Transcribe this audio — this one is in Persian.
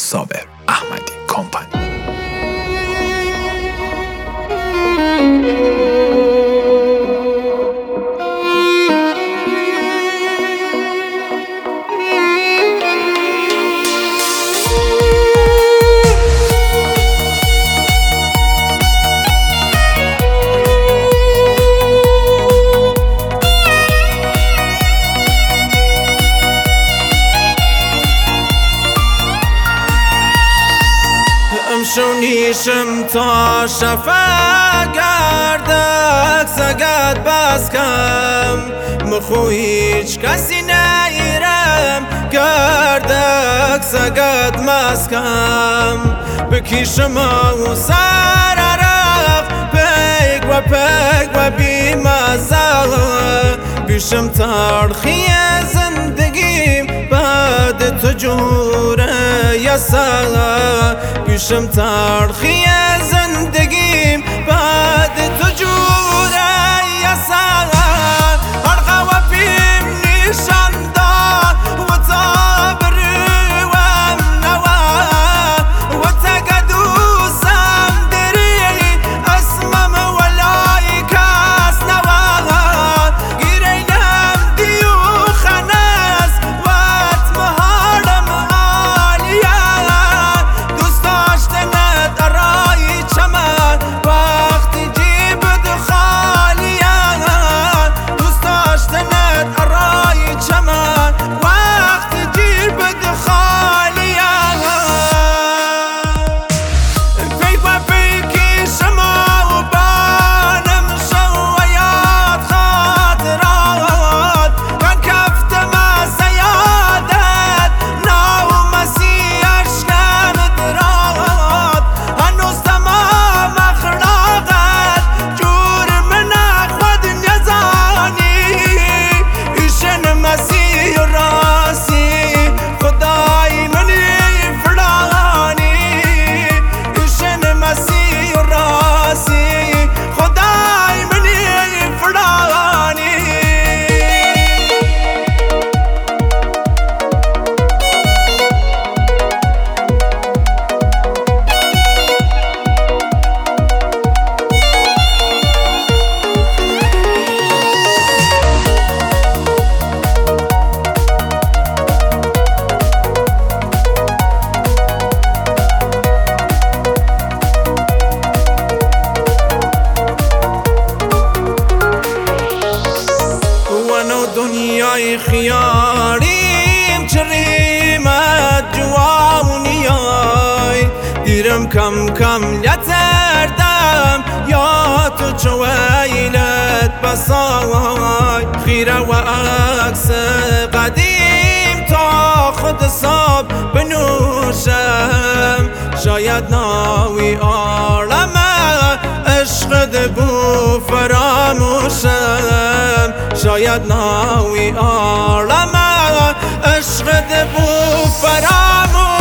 صابر احمدی کمپانی. شونیشم تا شفا گردک سگت بس کم مخو هیچ کسی نیرم گردک سگت مسکم بکیشم و سر عرق پیک و بیمزه بیشم ترخی زندگیم بعد تو جوره یسا بیشم ترخی زندگیم بعد تو جوره یسا ارغا و بیم نیشان دار و تابری و نوا و تقدوسم دری اسمم ولای کس نوا گیرینم دیو خنس و اتمهارم آلیا دوست داشتنت ارای چمن وقتی جیبت خالیا دوست داشتنت ارای چمن وقتی جیبت خالیا پیپا پیکی شما و بانم شویات خاطرات کن کفتم سیادت ناو مسیح اشکم درات هنوز تمام اخلاقت جور من خود نزانی ایشن مسیح راسی خدای منی فلانی ایشن مسیح راسی خدای منی فلانی ونو دنیای خیالیم چریمت جوانیای دیرم کم کم یتردم یا تو چویلت بسای خیره و عکس قدیم تا خود صاب بنوشم شاید ناوی عالمه عشق دبو فراموشم شاید ناوی عالمه عشق دبو فراموشم